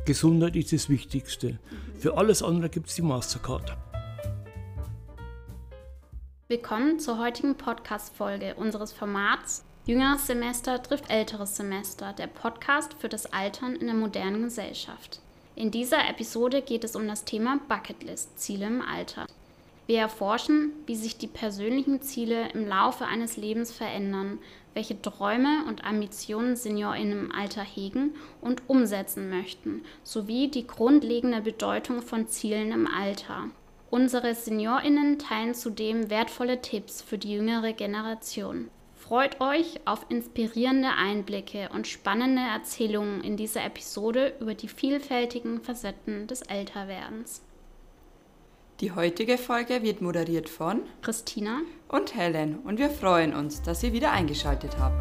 Gesundheit ist das Wichtigste. Für alles andere gibt es die Mastercard. Willkommen zur heutigen Podcast-Folge unseres Formats Jüngeres Semester trifft älteres Semester, der Podcast für das Altern in der modernen Gesellschaft. In dieser Episode geht es um das Thema Bucketlist, Ziele im Alter. Wir erforschen, wie sich die persönlichen Ziele im Laufe eines Lebens verändern, welche Träume und Ambitionen SeniorInnen im Alter hegen und umsetzen möchten, sowie die grundlegende Bedeutung von Zielen im Alter. Unsere SeniorInnen teilen zudem wertvolle Tipps für die jüngere Generation. Freut euch auf inspirierende Einblicke und spannende Erzählungen in dieser Episode über die vielfältigen Facetten des Älterwerdens. Die heutige Folge wird moderiert von Christina und Helen und wir freuen uns, dass ihr wieder eingeschaltet habt.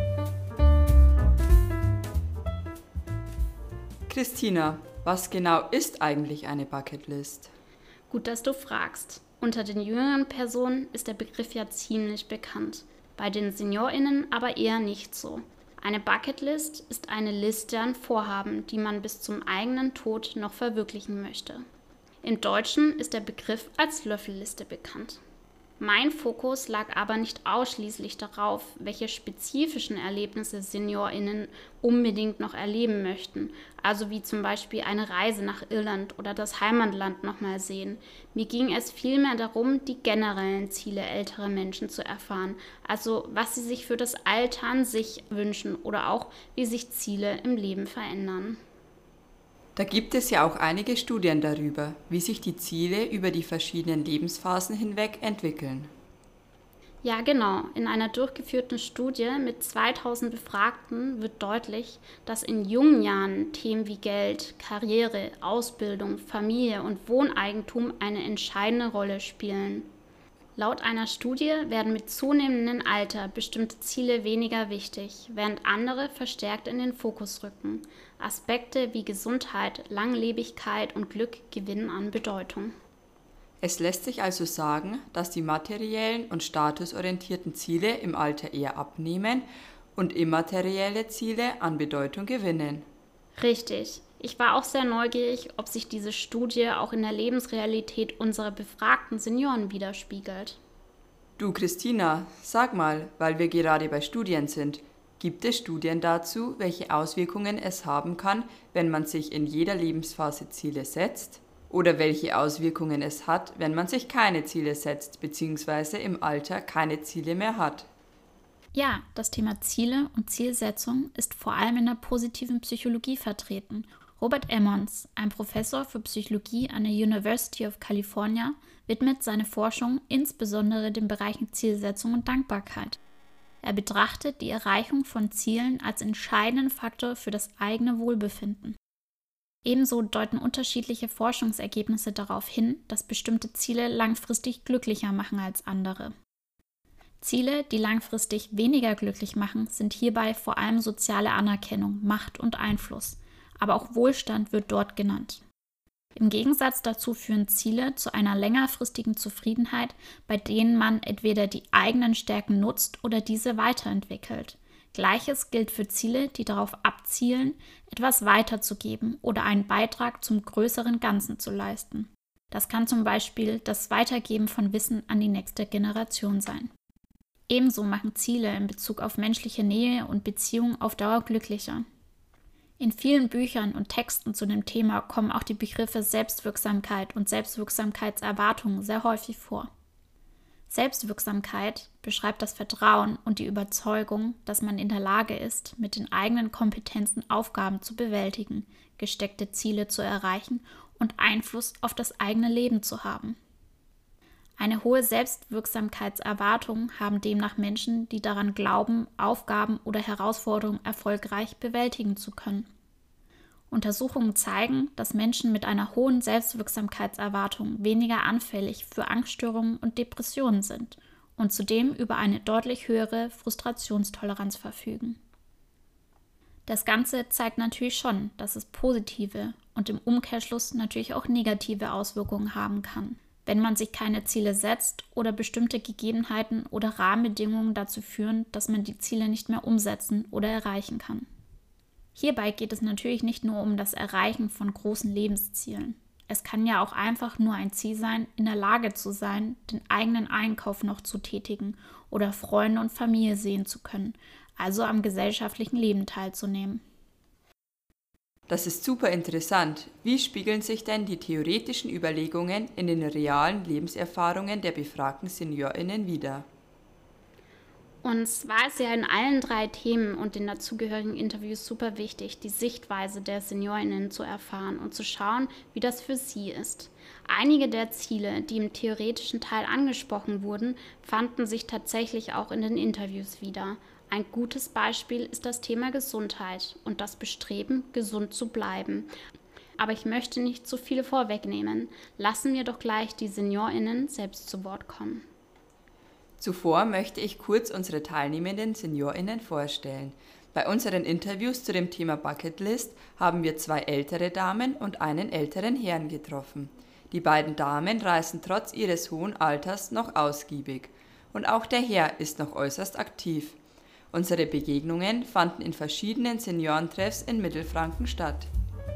Christina, was genau ist eigentlich eine Bucketlist? Gut, dass du fragst. Unter den jüngeren Personen ist der Begriff ja ziemlich bekannt, bei den SeniorInnen aber eher nicht so. Eine Bucketlist ist eine Liste an Vorhaben, die man bis zum eigenen Tod noch verwirklichen möchte. Im Deutschen ist der Begriff als Löffelliste bekannt. Mein Fokus lag aber nicht ausschließlich darauf, welche spezifischen Erlebnisse SeniorInnen unbedingt noch erleben möchten, also wie zum Beispiel eine Reise nach Irland oder das Heimatland nochmal sehen. Mir ging es vielmehr darum, die generellen Ziele älterer Menschen zu erfahren, also was sie sich für das Alter an sich wünschen oder auch wie sich Ziele im Leben verändern. Da gibt es ja auch einige Studien darüber, wie sich die Ziele über die verschiedenen Lebensphasen hinweg entwickeln. Ja, genau. In einer durchgeführten Studie mit 2000 Befragten wird deutlich, dass in jungen Jahren Themen wie Geld, Karriere, Ausbildung, Familie und Wohneigentum eine entscheidende Rolle spielen. Laut einer Studie werden mit zunehmendem Alter bestimmte Ziele weniger wichtig, während andere verstärkt in den Fokus rücken. Aspekte wie Gesundheit, Langlebigkeit und Glück gewinnen an Bedeutung. Es lässt sich also sagen, dass die materiellen und statusorientierten Ziele im Alter eher abnehmen und immaterielle Ziele an Bedeutung gewinnen. Richtig. Ich war auch sehr neugierig, ob sich diese Studie auch in der Lebensrealität unserer befragten Senioren widerspiegelt. Du Christina, sag mal, weil wir gerade bei Studien sind, gibt es Studien dazu, welche Auswirkungen es haben kann, wenn man sich in jeder Lebensphase Ziele setzt? Oder welche Auswirkungen es hat, wenn man sich keine Ziele setzt bzw. im Alter keine Ziele mehr hat? Ja, das Thema Ziele und Zielsetzung ist vor allem in der positiven Psychologie vertreten. Robert Emmons, ein Professor für Psychologie an der University of California, widmet seine Forschung insbesondere den Bereichen Zielsetzung und Dankbarkeit. Er betrachtet die Erreichung von Zielen als entscheidenden Faktor für das eigene Wohlbefinden. Ebenso deuten unterschiedliche Forschungsergebnisse darauf hin, dass bestimmte Ziele langfristig glücklicher machen als andere. Ziele, die langfristig weniger glücklich machen, sind hierbei vor allem soziale Anerkennung, Macht und Einfluss. Aber auch Wohlstand wird dort genannt. Im Gegensatz dazu führen Ziele zu einer längerfristigen Zufriedenheit, bei denen man entweder die eigenen Stärken nutzt oder diese weiterentwickelt. Gleiches gilt für Ziele, die darauf abzielen, etwas weiterzugeben oder einen Beitrag zum größeren Ganzen zu leisten. Das kann zum Beispiel das Weitergeben von Wissen an die nächste Generation sein. Ebenso machen Ziele in Bezug auf menschliche Nähe und Beziehungen auf Dauer glücklicher. In vielen Büchern und Texten zu dem Thema kommen auch die Begriffe Selbstwirksamkeit und Selbstwirksamkeitserwartung sehr häufig vor. Selbstwirksamkeit beschreibt das Vertrauen und die Überzeugung, dass man in der Lage ist, mit den eigenen Kompetenzen Aufgaben zu bewältigen, gesteckte Ziele zu erreichen und Einfluss auf das eigene Leben zu haben. Eine hohe Selbstwirksamkeitserwartung haben demnach Menschen, die daran glauben, Aufgaben oder Herausforderungen erfolgreich bewältigen zu können. Untersuchungen zeigen, dass Menschen mit einer hohen Selbstwirksamkeitserwartung weniger anfällig für Angststörungen und Depressionen sind und zudem über eine deutlich höhere Frustrationstoleranz verfügen. Das Ganze zeigt natürlich schon, dass es positive und im Umkehrschluss natürlich auch negative Auswirkungen haben kann, wenn man sich keine Ziele setzt oder bestimmte Gegebenheiten oder Rahmenbedingungen dazu führen, dass man die Ziele nicht mehr umsetzen oder erreichen kann. Hierbei geht es natürlich nicht nur um das Erreichen von großen Lebenszielen. Es kann ja auch einfach nur ein Ziel sein, in der Lage zu sein, den eigenen Einkauf noch zu tätigen oder Freunde und Familie sehen zu können, also am gesellschaftlichen Leben teilzunehmen. Das ist super interessant. Wie spiegeln sich denn die theoretischen Überlegungen in den realen Lebenserfahrungen der befragten SeniorInnen wider? Uns war es ja in allen 3 Themen und den dazugehörigen Interviews super wichtig, die Sichtweise der SeniorInnen zu erfahren und zu schauen, wie das für sie ist. Einige der Ziele, die im theoretischen Teil angesprochen wurden, fanden sich tatsächlich auch in den Interviews wieder. Ein gutes Beispiel ist das Thema Gesundheit und das Bestreben, gesund zu bleiben. Aber ich möchte nicht zu viel vorwegnehmen. Lassen wir doch gleich die SeniorInnen selbst zu Wort kommen. Zuvor möchte ich kurz unsere teilnehmenden SeniorInnen vorstellen. Bei unseren Interviews zu dem Thema Bucketlist haben wir 2 ältere Damen und einen älteren Herrn getroffen. Die beiden Damen reisen trotz ihres hohen Alters noch ausgiebig. Und auch der Herr ist noch äußerst aktiv. Unsere Begegnungen fanden in verschiedenen Seniorentreffs in Mittelfranken statt.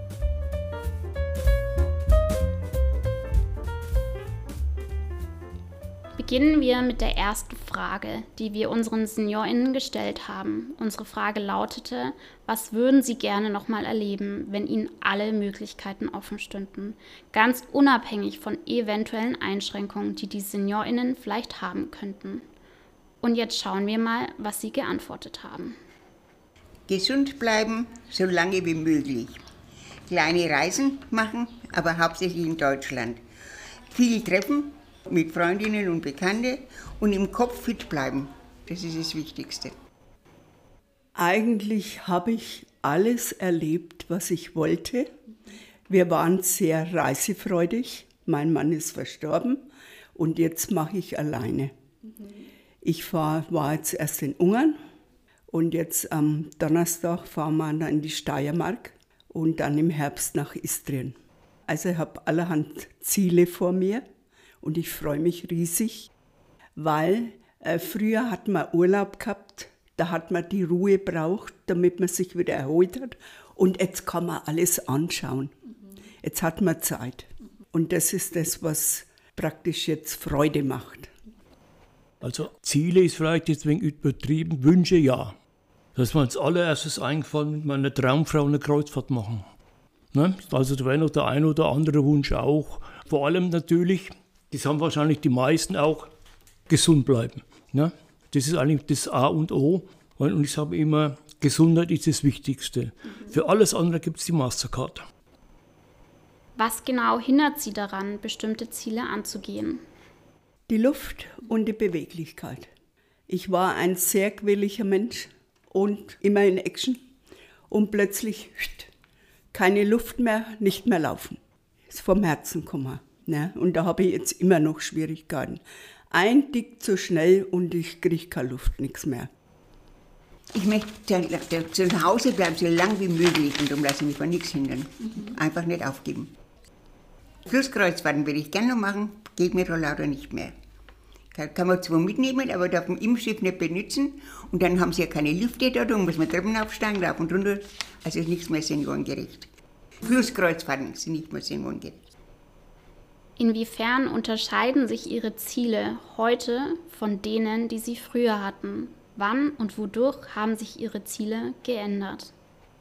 Beginnen wir mit der ersten Frage, die wir unseren SeniorInnen gestellt haben. Unsere Frage lautete: Was würden Sie gerne nochmal erleben, wenn Ihnen alle Möglichkeiten offen stünden? Ganz unabhängig von eventuellen Einschränkungen, die die SeniorInnen vielleicht haben könnten. Und jetzt schauen wir mal, was Sie geantwortet haben. Gesund bleiben, so lange wie möglich. Kleine Reisen machen, aber hauptsächlich in Deutschland. Viel treffen mit Freundinnen und Bekannten und im Kopf fit bleiben. Das ist das Wichtigste. Eigentlich habe ich alles erlebt, was ich wollte. Wir waren sehr reisefreudig. Mein Mann ist verstorben und jetzt mache ich alleine. Ich war jetzt erst in Ungarn und jetzt am Donnerstag fahren wir dann in die Steiermark und dann im Herbst nach Istrien. Also ich habe allerhand Ziele vor mir. Und ich freue mich riesig, weil früher hat man Urlaub gehabt, da hat man die Ruhe braucht, damit man sich wieder erholt hat. Und jetzt kann man alles anschauen. Jetzt hat man Zeit. Und das ist das, was praktisch jetzt Freude macht. Also Ziele ist vielleicht jetzt ein wenig übertrieben, Wünsche ja. Das ist mir als allererstes eingefallen, mit meiner Traumfrau eine Kreuzfahrt machen. Ne? Also da wäre noch der ein oder andere Wunsch auch. Vor allem natürlich, das haben wahrscheinlich die meisten auch, gesund bleiben. Ne? Das ist eigentlich das A und O. Und ich sage immer, Gesundheit ist das Wichtigste. Für alles andere gibt es die Mastercard. Was genau hindert Sie daran, bestimmte Ziele anzugehen? Die Luft und die Beweglichkeit. Ich war ein sehr quirliger Mensch und immer in Action. Und plötzlich keine Luft mehr, nicht mehr laufen. Ist vom Herzen gekommen. Ne? Und da habe ich jetzt immer noch Schwierigkeiten. Ein Tick zu schnell und ich kriege keine Luft, nichts mehr. Ich möchte zu Hause bleiben, so lange wie möglich und darum lasse ich mich von nichts hindern. Einfach nicht aufgeben. Flusskreuzfahrten würde ich gerne noch machen, geht mir da leider nicht mehr. Kann man zwar mitnehmen, aber darf man im Schiff nicht benutzen. Und dann haben sie ja keine Lifte da, da muss man Treppen aufsteigen, rauf und runter. Also ist nichts mehr seniorengerecht. Flusskreuzfahrten sind nicht mehr seniorengerecht. Inwiefern unterscheiden sich Ihre Ziele heute von denen, die Sie früher hatten? Wann und wodurch haben sich Ihre Ziele geändert?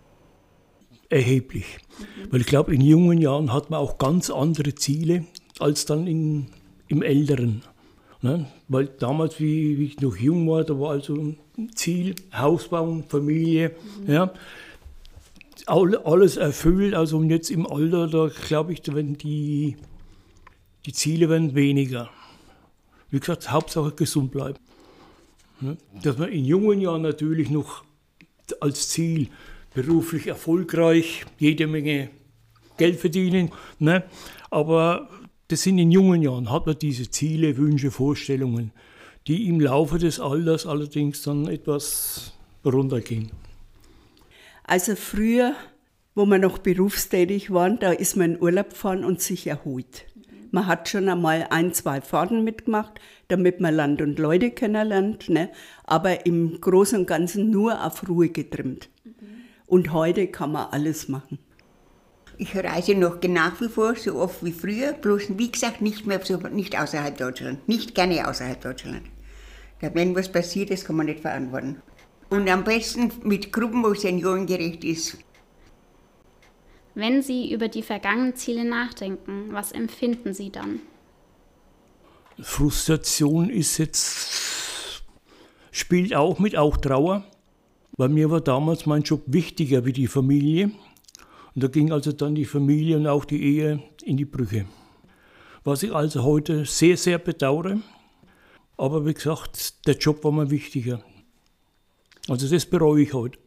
Erheblich. Weil ich glaube, in jungen Jahren hat man auch ganz andere Ziele als dann im Älteren. Ne? Weil damals, wie ich noch jung war, da war also ein Ziel, Haus bauen, Familie, ja, alles erfüllt. Also und jetzt im Alter, da glaube ich, wenn die Ziele werden weniger. Wie gesagt, Hauptsache gesund bleiben. Ne? Dass man in jungen Jahren natürlich noch als Ziel beruflich erfolgreich, jede Menge Geld verdienen, ne? Aber das sind in jungen Jahren, hat man diese Ziele, Wünsche, Vorstellungen, die im Laufe des Alters allerdings dann etwas runtergehen. Also früher, wo wir noch berufstätig waren, da ist man in Urlaub gefahren und sich erholt. Man hat schon einmal 1, 2 Fahrten mitgemacht, damit man Land und Leute kennenlernt, ne? Aber im Großen und Ganzen nur auf Ruhe getrimmt. Und heute kann man alles machen. Ich reise noch nach wie vor so oft wie früher, bloß wie gesagt nicht außerhalb Deutschland, nicht gerne außerhalb Deutschland. Da wenn was passiert, das kann man nicht verantworten. Und am besten mit Gruppen, wo es seniorengerecht ist. Wenn Sie über die vergangenen Ziele nachdenken, was empfinden Sie dann? Frustration spielt auch mit, auch Trauer. Bei mir war damals mein Job wichtiger wie die Familie. Und da ging also dann die Familie und auch die Ehe in die Brüche. Was ich also heute sehr, sehr bedauere. Aber wie gesagt, der Job war mir wichtiger. Also das bereue ich heute.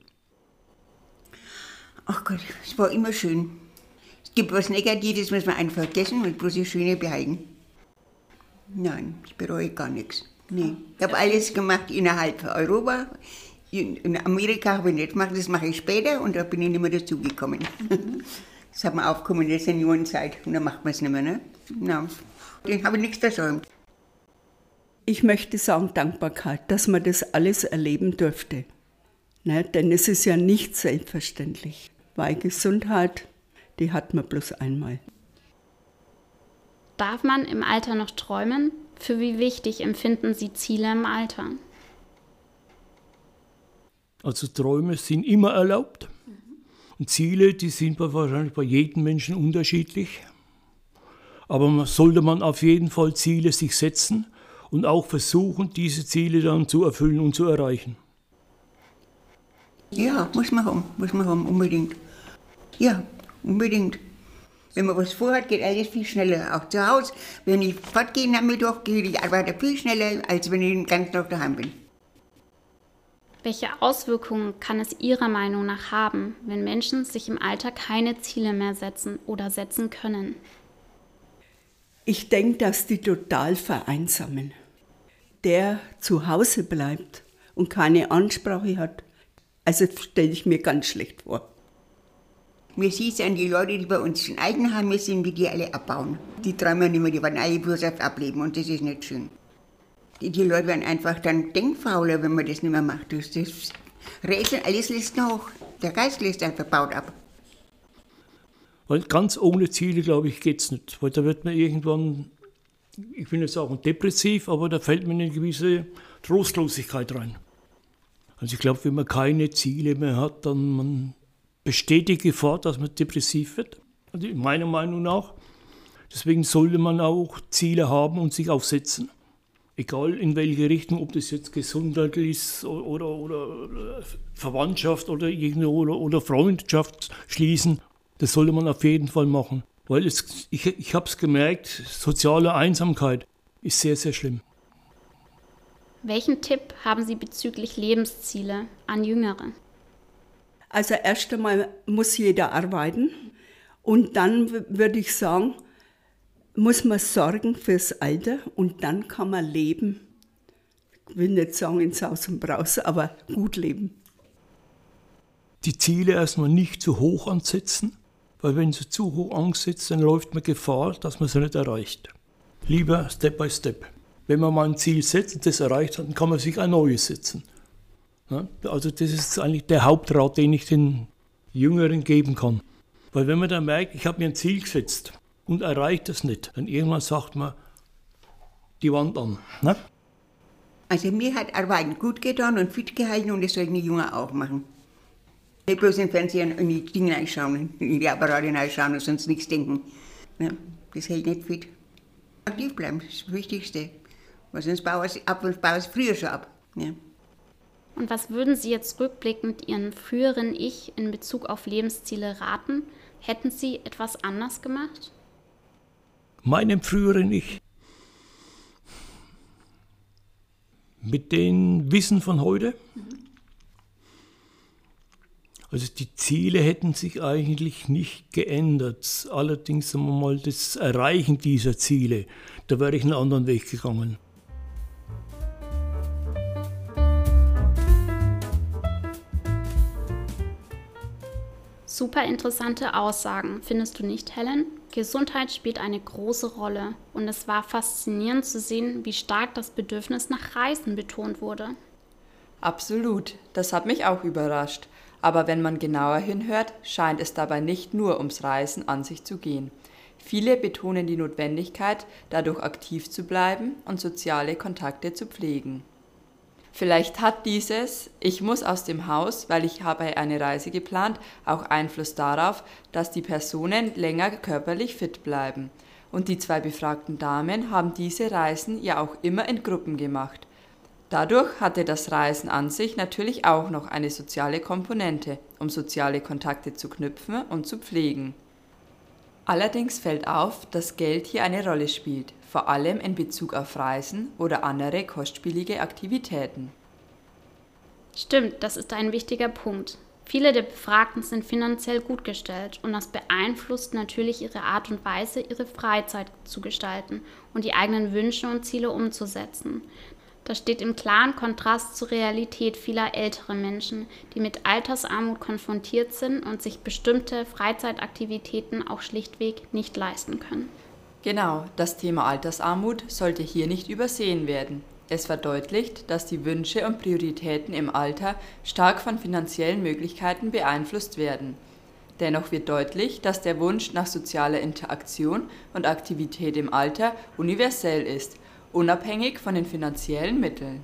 Ach Gott, es war immer schön. Es gibt was Negatives, muss man einfach vergessen und bloß das Schöne behalten. Nein, ich bereue gar nichts. Nee. Ich habe alles gemacht innerhalb Europa. In Amerika habe ich nicht gemacht, das mache ich später und da bin ich nicht mehr dazugekommen. Das hat man aufgekommen in der Seniorenzeit und dann macht man es nicht mehr. Ne? No. Den habe ich nichts versäumt. Ich möchte sagen Dankbarkeit, dass man das alles erleben durfte. Ne? Denn es ist ja nicht selbstverständlich. Weil Gesundheit, die hat man bloß einmal. Darf man im Alter noch träumen? Für wie wichtig empfinden Sie Ziele im Alter? Also Träume sind immer erlaubt. Und Ziele, die sind wahrscheinlich bei jedem Menschen unterschiedlich. Aber sollte man auf jeden Fall Ziele sich setzen und auch versuchen, diese Ziele dann zu erfüllen und zu erreichen. Ja, muss man haben, unbedingt. Ja, unbedingt. Wenn man was vorhat, geht alles viel schneller. Auch zu Hause, wenn ich fortgehe am Mittag, gehe ich arbeite viel schneller, als wenn ich den ganzen Tag daheim bin. Welche Auswirkungen kann es Ihrer Meinung nach haben, wenn Menschen sich im Alter keine Ziele mehr setzen oder setzen können? Ich denke, dass die total vereinsamen. Der zu Hause bleibt und keine Ansprache hat, also stelle ich mir ganz schlecht vor. Mir sieht es an die Leute, die bei uns in Eigenheimen sind, wie die alle abbauen. Die träumen nicht mehr, die wollen alle bloß auf ableben und das ist nicht schön. Die Leute werden einfach dann denkfauler, wenn man das nicht mehr macht. Das Rätsel, alles lässt nach. Der Geist lässt einfach baut ab. Weil ganz ohne Ziele, glaube ich, geht es nicht. Weil da wird man irgendwann, ich bin jetzt auch depressiv, aber da fällt mir eine gewisse Trostlosigkeit rein. Also ich glaube, wenn man keine Ziele mehr hat, dann besteht die Gefahr, dass man depressiv wird. Also meiner Meinung nach. Deswegen sollte man auch Ziele haben und sich aufsetzen. Egal in welche Richtung, ob das jetzt Gesundheit ist oder Verwandtschaft oder Freundschaft schließen, das sollte man auf jeden Fall machen. Weil ich habe es gemerkt, soziale Einsamkeit ist sehr, sehr schlimm. Welchen Tipp haben Sie bezüglich Lebensziele an Jüngere? Also erst einmal muss jeder arbeiten und dann würde ich sagen, muss man sorgen fürs Alter und dann kann man leben. Ich will nicht sagen in Saus und Braus, aber gut leben. Die Ziele erstmal nicht zu hoch ansetzen, weil wenn sie zu hoch angesetzt, dann läuft man Gefahr, dass man sie nicht erreicht. Lieber Step by Step. Wenn man mal ein Ziel setzt und das erreicht hat, dann kann man sich ein neues setzen. Ja, also das ist eigentlich der Hauptrat, den ich den Jüngeren geben kann. Weil wenn man dann merkt, ich habe mir ein Ziel gesetzt und erreicht es nicht, dann irgendwann sagt man die Wand an. Ne? Also mir hat Arbeiten gut getan und fit gehalten und das sollten die Jungen auch machen. Nicht bloß im Fernsehen in die Dinge reinschauen, in die Apparate reinschauen und sonst nichts denken. Ja, das hält nicht fit. Aktiv bleiben, das ist das Wichtigste. Weil sonst bauen es früher schon ab. Ja. Und was würden Sie jetzt rückblickend Ihren früheren Ich in Bezug auf Lebensziele raten? Hätten Sie etwas anders gemacht? Meinem früheren Ich? Mit dem Wissen von heute? Also die Ziele hätten sich eigentlich nicht geändert. Allerdings, sagen wir mal, das Erreichen dieser Ziele, da wäre ich einen anderen Weg gegangen. Super interessante Aussagen, findest du nicht, Helen? Gesundheit spielt eine große Rolle und es war faszinierend zu sehen, wie stark das Bedürfnis nach Reisen betont wurde. Absolut, das hat mich auch überrascht. Aber wenn man genauer hinhört, scheint es dabei nicht nur ums Reisen an sich zu gehen. Viele betonen die Notwendigkeit, dadurch aktiv zu bleiben und soziale Kontakte zu pflegen. Vielleicht hat dieses „Ich muss aus dem Haus, weil ich habe eine Reise geplant" auch Einfluss darauf, dass die Personen länger körperlich fit bleiben. Und die 2 befragten Damen haben diese Reisen ja auch immer in Gruppen gemacht. Dadurch hatte das Reisen an sich natürlich auch noch eine soziale Komponente, um soziale Kontakte zu knüpfen und zu pflegen. Allerdings fällt auf, dass Geld hier eine Rolle spielt, vor allem in Bezug auf Reisen oder andere kostspielige Aktivitäten. Stimmt, das ist ein wichtiger Punkt. Viele der Befragten sind finanziell gut gestellt und das beeinflusst natürlich ihre Art und Weise, ihre Freizeit zu gestalten und die eigenen Wünsche und Ziele umzusetzen. Das steht im klaren Kontrast zur Realität vieler älterer Menschen, die mit Altersarmut konfrontiert sind und sich bestimmte Freizeitaktivitäten auch schlichtweg nicht leisten können. Genau, das Thema Altersarmut sollte hier nicht übersehen werden. Es verdeutlicht, dass die Wünsche und Prioritäten im Alter stark von finanziellen Möglichkeiten beeinflusst werden. Dennoch wird deutlich, dass der Wunsch nach sozialer Interaktion und Aktivität im Alter universell ist, unabhängig von den finanziellen Mitteln.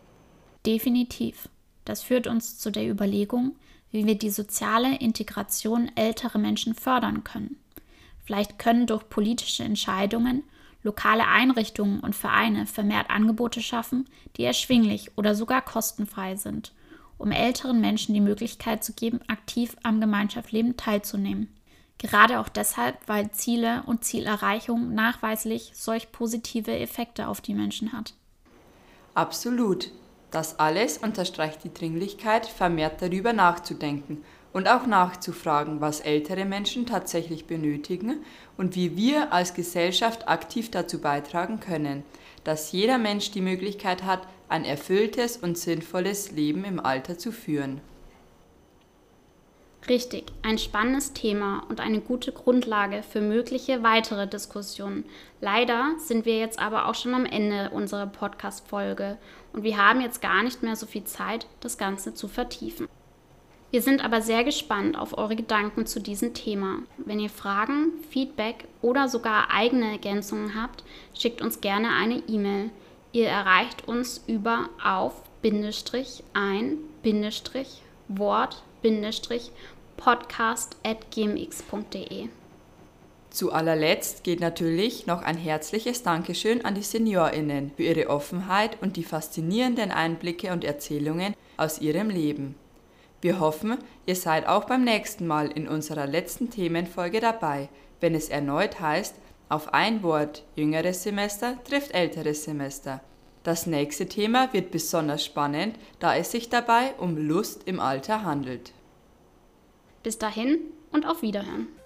Definitiv. Das führt uns zu der Überlegung, wie wir die soziale Integration älterer Menschen fördern können. Vielleicht können durch politische Entscheidungen lokale Einrichtungen und Vereine vermehrt Angebote schaffen, die erschwinglich oder sogar kostenfrei sind, um älteren Menschen die Möglichkeit zu geben, aktiv am Gemeinschaftsleben teilzunehmen. Gerade auch deshalb, weil Ziele und Zielerreichung nachweislich solch positive Effekte auf die Menschen hat. Absolut. Das alles unterstreicht die Dringlichkeit, vermehrt darüber nachzudenken und auch nachzufragen, was ältere Menschen tatsächlich benötigen und wie wir als Gesellschaft aktiv dazu beitragen können, dass jeder Mensch die Möglichkeit hat, ein erfülltes und sinnvolles Leben im Alter zu führen. Richtig, ein spannendes Thema und eine gute Grundlage für mögliche weitere Diskussionen. Leider sind wir jetzt aber auch schon am Ende unserer Podcast-Folge und wir haben jetzt gar nicht mehr so viel Zeit, das Ganze zu vertiefen. Wir sind aber sehr gespannt auf eure Gedanken zu diesem Thema. Wenn ihr Fragen, Feedback oder sogar eigene Ergänzungen habt, schickt uns gerne eine E-Mail. Ihr erreicht uns über auf-ein-wort-podcast@gmx.de. Zu allerletzt geht natürlich noch ein herzliches Dankeschön an die SeniorInnen für ihre Offenheit und die faszinierenden Einblicke und Erzählungen aus ihrem Leben. Wir hoffen, ihr seid auch beim nächsten Mal in unserer letzten Themenfolge dabei, wenn es erneut heißt, auf ein Wort, jüngeres Semester trifft älteres Semester. Das nächste Thema wird besonders spannend, da es sich dabei um Lust im Alter handelt. Bis dahin und auf Wiederhören.